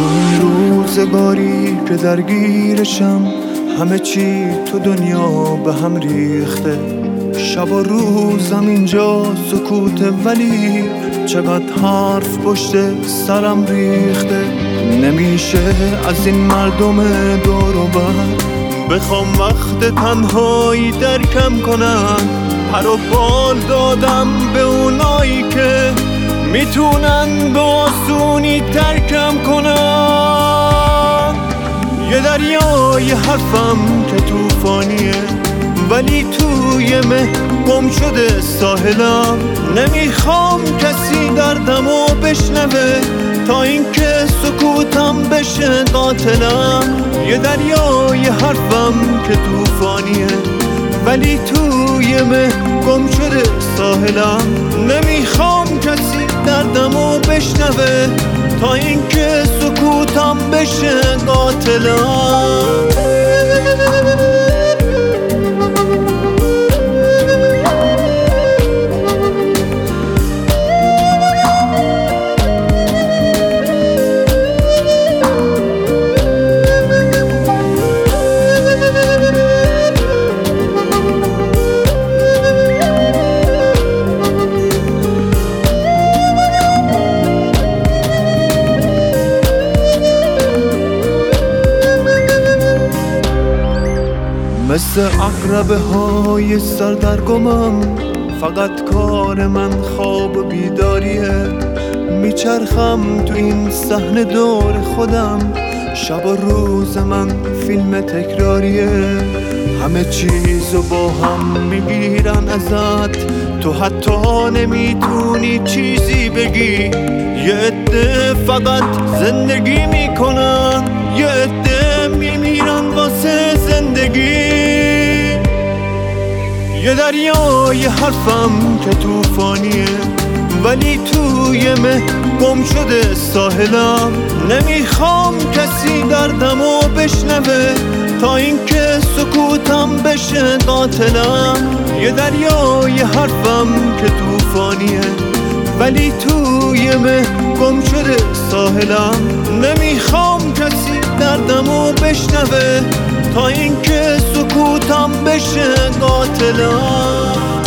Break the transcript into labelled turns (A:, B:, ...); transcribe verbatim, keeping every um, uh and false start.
A: تو این روزگاری که درگیرشم، همه چی تو دنیا به هم ریخته. شب و روزم اینجا سکوته، ولی چقدر حرف پشت سرم ریخته. نمیشه از این مردم دور و بر بخوام وقت تنهایی درکم کنن. پر و بال دادم به اونایی که میتونن به آسونی ترکم کنن. یه دریای حرفم که توفانیه، ولی توی مه گم شده ساحلم. نمیخوام کسی دردمو بشنوه تا اینکه سکوتم بشه قاتلم. یه دریای حرفم که توفانیه، ولی توی مه گم شده ساحلم. نمیخوام کسی دردمو بشنوه تا اینکه سکوتم بشه قاتلم. مثل عقربه های سردرگمم، فقط کار من خواب و بیداریه. میچرخم تو این صحنه دور خودم، شب و روز من فیلم تکراریه. همه چیزو با هم میگیرن ازت، تو حتی نمیتونی چیزی بگی. یه عده فقط زندگی میکنن، یه عده میمیرن واسه زندگی. یه دریای حرفم که توفانیه، ولی توی مه گم شده ساحلم. نمیخوام کسی دردمو بشنوه تا اینکه سکوتم بشه قاتلم. یه دریای حرفم که توفانیه، ولی توی مه گم شده ساحلم. نمیخوام کسی دردمو بشنوه تا اینکه سکوتم بشه قاتلم.